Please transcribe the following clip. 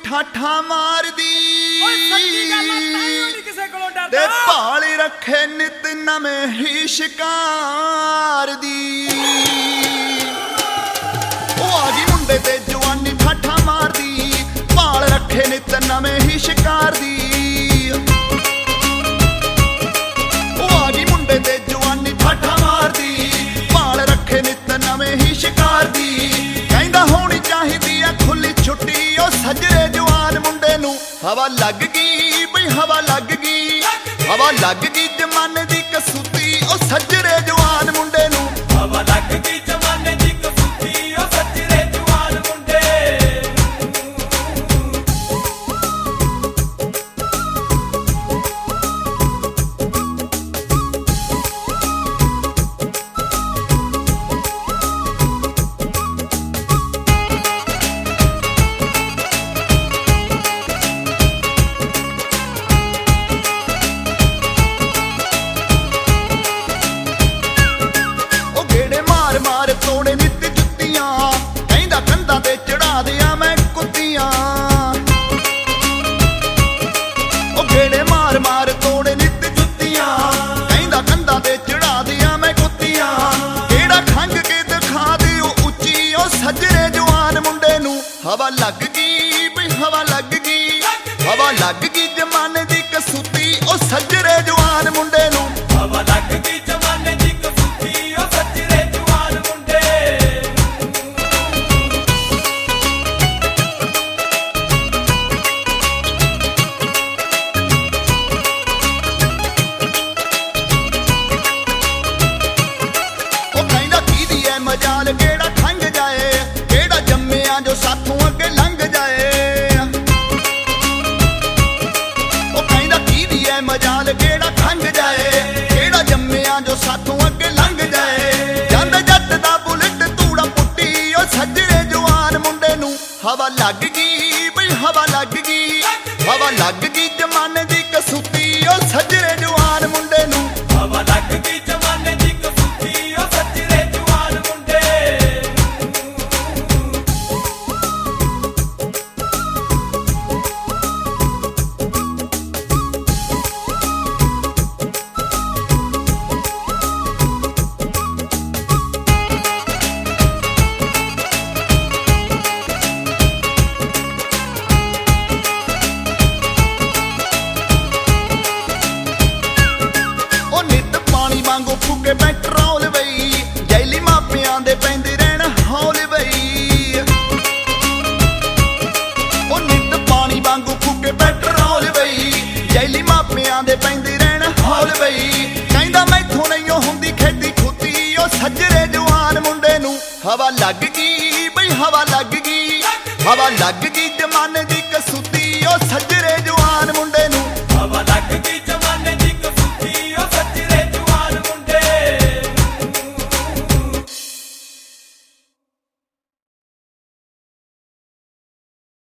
ਠਾਠਾ ਮਾਰਦੀ ਸੱਚੀ ਗੱਲ ਆ ਤਾਈਓ ਨਹੀਂ ਕਿਸੇ ਕੋਲੋਂ ਡਰਦਾ ਤੇ ਭਾਲ ਰੱਖੇ ਨਿਤ ਨਵੇਂ ਹੀ ਸ਼ਿਕਾਰ ਦੀ ਉਹ ਆ ਗਈ ਮੁੰਡੇ ਤੇ ਜਵਾਨੀ ਠਾਠਾ ਮਾਰਦੀ ਭਾਲ ਰੱਖੇ ਨਿਤ ਨਵੇਂ ਹੀ ਸ਼ਿਕਾਰ ਦੀ ਉਹ ਆ ਗਈ ਮੁੰਡੇ ਤੇ ਜਵਾਨੀ ਠਾਠਾ ਮਾਰਦੀ ਭਾਲ ਰੱਖੇ ਨਿਤ ਨਵੇਂ ਹੀ ਸ਼ਿਕਾਰ ਦੀ ਕਹਿੰਦਾ ਹੋਣੀ ਚਾਹੀਦੀ ਆ ਖੁੱਲੀ ਛੁੱਟੀ ਉਹ ਸੱਜਰੇ ਜਵਾਨ ਮੁੰਡੇ ਨੂੰ ਹਵਾ ਲੱਗ ਗਈ ਬਈ ਹਵਾ ਲੱਗ ਗਈ ਹਵਾ ਲੱਗ ਗਈ ਜਮਾਨੇ ਦੀ ਕਸੂਤੀ ਉਹ ਸੱਜਰੇ ਜਵਾਨ ਮੁੰਡੇ ਨੂੰ ਹਵਾ ਲੱਗ ਗਈ ਜਮਾਨੇ ਦੀ ਕਸੂਤੀ ਉਹ ਸੱਜਰੇ ਜਵਾਨ ਮੁੰਡੇ ਮਾਰ ਤੋੜੇ ਨਿੱਤ ਜੁੱਤੀਆਂ ਕਹਿੰਦਾ ਕੰਧਾਂ ਤੇ ਚੜਾ ਦਿਆਂ ਮੈਂ ਕੁੱਤੀਆਂ ਉਹ ਗੇੜੇ ਮਾਰ ਮਾਰ ਤੋੜੇ ਨਿੱਤ ਜੁੱਤੀਆਂ ਕਹਿੰਦਾ ਕੰਧਾਂ ਤੇ ਚੜਾ ਦਿਆਂ ਮੈਂ ਕੁੱਤੀਆਂ ਕਿਹੜਾ ਖੰਗ ਕੇ ਦਿਖਾ ਦਿਓ ਉੱਚੀ ਉਹ ਸੱਜਰੇ ਜਵਾਨ ਮੁੰਡੇ ਨੂੰ ਹਵਾ ਲੱਗ ਗਈ ਬਈ ਹਵਾ ਲੱਗ ਗਈ ਹਵਾ ਲੱਗ ਗਈ ਜਮਾਨੇ ਦੀ ਕਸੂਤੀ ਉਹ ਸੱਜਰੇ ਜਵਾਨ ਮੁੰਡੇ ਨੂੰ ਹਵਾ ਲੱਗ ਗਈ ਜਮਾਨੇ ਦੀ ਕਸੂਤੀ ਉਹ ਸੱਜਰੇ ਜਵਾਨ ਮੁੰਡੇ ਉਹ ਕਹਿੰਦਾ ਕੀਦੀ ਐ ਮਜਾਲ ਕਿਹੜਾ ਖੰਗ ਜਾਏ ਕਿਹੜਾ ਜੰਮਿਆ ਜੋ ਸਾਥੋਂ ਅੱਗੇ ਲੰਘ ਜਾਏ ਉਹ ਕਹਿੰਦਾ ਕੀਦੀ ਐ ਮਜਾਲ ਕਿਹੜਾ ਖੰਗ ਜਾਏ ਕਿਹੜਾ ਜੰਮਿਆ ਜੋ ਸਾਥੋਂ ਅੱਗੇ ਲੰਘ ਜਾਏ ਜਾਂਦੇ ਜੱਟ ਦਾ ਬੁਲਟ ਧੂੜਾ ਪੁੱਟੀ ਉਹ ਸੱਜਰੇ ਜਵਾਨ ਮੁੰਡੇ ਨੂੰ ਹਵਾ ਲੱਗ ਗਈ ਬਈ ਹਵਾ ਲੱਗ ਗਈ ਹਵਾ ਲੱਗ ਗਈ ਜਮਾਨੇ ਦੀ ਕਸੂਤੀ ਉਹ ਸੱਜਰੇ ਜਵਾਨ ਮੁੰਡੇ ਨੂੰ ਹਵਾ ਲੱਗ ਗਈ ਜਮਾਨੇ ਦੀ ਕਸੂਤੀ ਉਹ ਸੱਜਰੇ ਜਵਾਨ ਮੁੰਡੇ ਉਹ ਨਿੱਤ ਪਾਣੀ ਵਾਂਗੂ ਫੁੱਕੇ ਪੈਟਰੋਲ ਬਈ ਜੈਲੀ ਮਾਪਿਆਂ ਦੇ ਪੈਂਦੇ ਰਹਿਣ ਹੌਲ ਬਈ ਉਹ ਨਿੱਤ ਪਾਣੀ ਵਾਂਗੂ ਫੁੱਕੇ ਪੈਟਰੋਲ ਬਈ ਜੈਲੀ ਮਾਪਿਆਂ ਦੇ ਪੈਂਦੇ ਰਹਿਣ ਹੌਲ ਬਈ ਕਹਿੰਦਾ ਮੈਥੋਂ ਨਹੀਂ ਉਹ ਹੁੰਦੀ ਖੇਤੀ ਖੁੱਤੀ ਉਹ ਸੱਜਰੇ ਜਵਾਨ ਮੁੰਡੇ ਨੂੰ ਹਵਾ ਲੱਗ ਗਈ ਬਈ ਹਵਾ ਲੱਗ ਗਈ ਹਵਾ ਲੱਗ ਗਈ ਜਮਾਨੇ ਦੀ ਕਸੂਤੀ ਉਹ ਸੱਜਰੇ